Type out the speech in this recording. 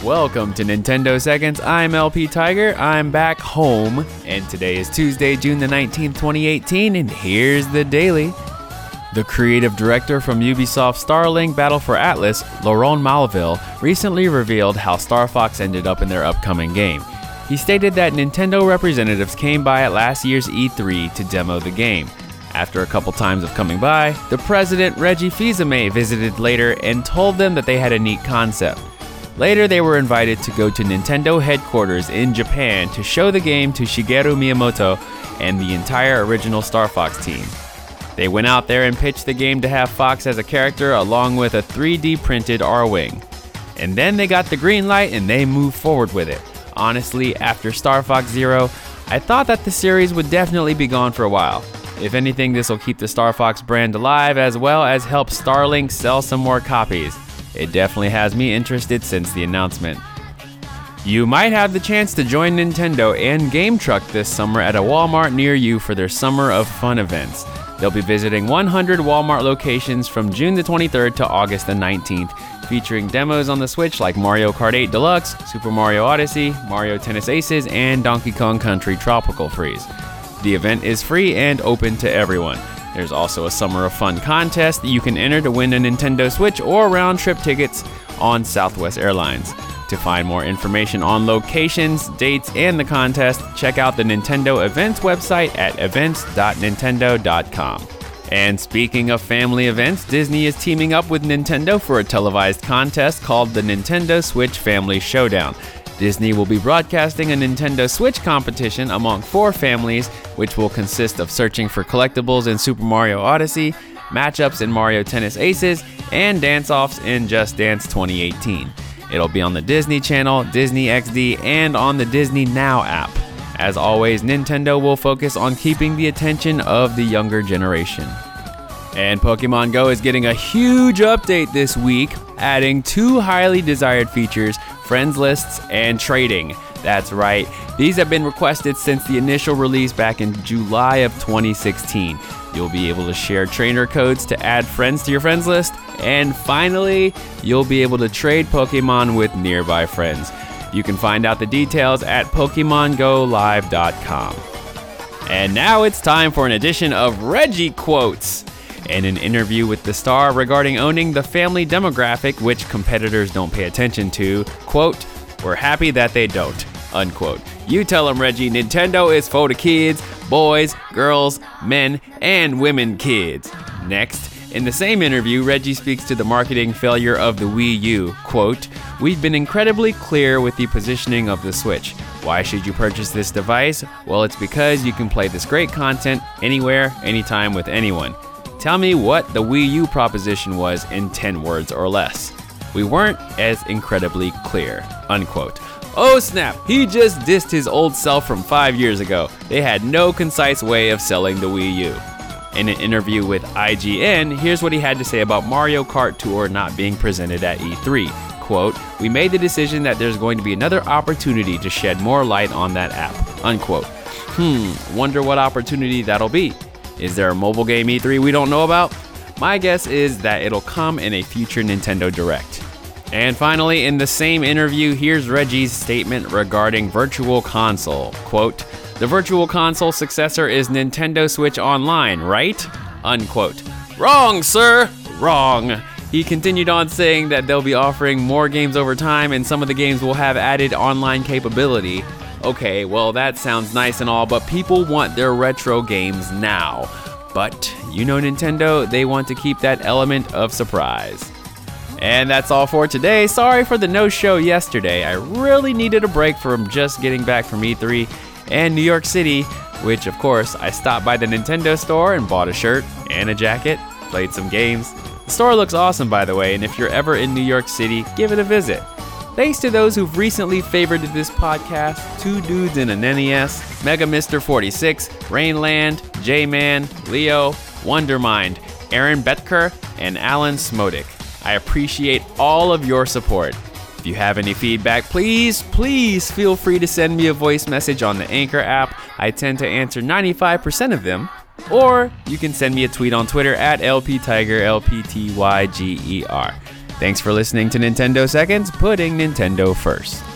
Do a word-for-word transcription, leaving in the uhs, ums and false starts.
Welcome to Nintendo Seconds. I'm L P Tiger. I'm back home, and today is Tuesday, June the nineteenth, twenty eighteen, and here's the daily. The creative director from Ubisoft Starlink Battle for Atlas, Laurent Malville, recently revealed how Star Fox ended up in their upcoming game. He stated that Nintendo representatives came by at last year's E three to demo the game. After a couple times of coming by, the president, Reggie Fils-Aimé, visited later and told them that they had a neat concept. Later, they were invited to go to Nintendo headquarters in Japan to show the game to Shigeru Miyamoto and the entire original Star Fox team. They went out there and pitched the game to have Fox as a character along with a three D printed R-Wing. And then they got the green light and they moved forward with it. Honestly, after Star Fox Zero, I thought that the series would definitely be gone for a while. If anything, this will keep the Star Fox brand alive as well as help Starlink sell some more copies. It definitely has me interested since the announcement. You might have the chance to join Nintendo and Game Truck this summer at a Walmart near you for their Summer of Fun events. They'll be visiting one hundred Walmart locations from June the twenty-third to August the nineteenth, featuring demos on the Switch like Mario Kart eight Deluxe, Super Mario Odyssey, Mario Tennis Aces, and Donkey Kong Country Tropical Freeze. The event is free and open to everyone. There's also a Summer of Fun contest that you can enter to win a Nintendo Switch or round-trip tickets on Southwest Airlines. To find more information on locations, dates, and the contest, check out the Nintendo Events website at events dot nintendo dot com. And speaking of family events, Disney is teaming up with Nintendo for a televised contest called the Nintendo Switch Family Showdown. Disney will be broadcasting a Nintendo Switch competition among four families, which will consist of searching for collectibles in Super Mario Odyssey, matchups in Mario Tennis Aces, and dance-offs in Just Dance twenty eighteen. It'll be on the Disney Channel, Disney X D, and on the Disney Now app. As always, Nintendo will focus on keeping the attention of the younger generation. And Pokemon Go is getting a huge update this week, adding two highly desired features, friends lists, and trading. That's right, these have been requested since the initial release back in July of twenty sixteen. You'll be able to share trainer codes to add friends to your friends list, and finally, you'll be able to trade Pokemon with nearby friends. You can find out the details at Pokemon Go Live dot com. And now it's time for an edition of Reggie Quotes. In an interview with the star regarding owning the family demographic which competitors don't pay attention to, quote, "We're happy that they don't," unquote. You tell them, Reggie, Nintendo is for the kids, boys, girls, men, and women kids. Next, in the same interview, Reggie speaks to the marketing failure of the Wii U, quote, "We've been incredibly clear with the positioning of the Switch. Why should you purchase this device? Well, it's because you can play this great content anywhere, anytime with anyone. Tell me what the Wii U proposition was in ten words or less. We weren't as incredibly clear," unquote. Oh snap, he just dissed his old self from five years ago. They had no concise way of selling the Wii U. In an interview with I G N, here's what he had to say about Mario Kart Tour not being presented at E three. Quote, "We made the decision that there's going to be another opportunity to shed more light on that app," unquote. Hmm, wonder what opportunity that'll be. Is there a mobile game E three we don't know about? My guess is that it'll come in a future Nintendo Direct. And finally, in the same interview, here's Reggie's statement regarding Virtual Console. Quote, "The Virtual Console successor is Nintendo Switch Online, right?" Unquote. Wrong, sir! Wrong. He continued on saying that they'll be offering more games over time and some of the games will have added online capability. Okay, well that sounds nice and all, but people want their retro games now. But, you know Nintendo, they want to keep that element of surprise. And that's all for today. Sorry for the no-show yesterday. I really needed a break from just getting back from E three and New York City, which of course I stopped by the Nintendo store and bought a shirt and a jacket, played some games. The store looks awesome, by the way, and if you're ever in New York City, give it a visit. Thanks to those who've recently favorited this podcast, Two Dudes in an N E S, Mega Mister forty-six, Rainland, J-Man, Leo, Wondermind, Aaron Betker, and Alan Smodic. I appreciate all of your support. If you have any feedback, please, please feel free to send me a voice message on the Anchor app. I tend to answer ninety-five percent of them. Or you can send me a tweet on Twitter at L P Tiger, L P T Y G E R. Thanks for listening to Nintendo Seconds, putting Nintendo first.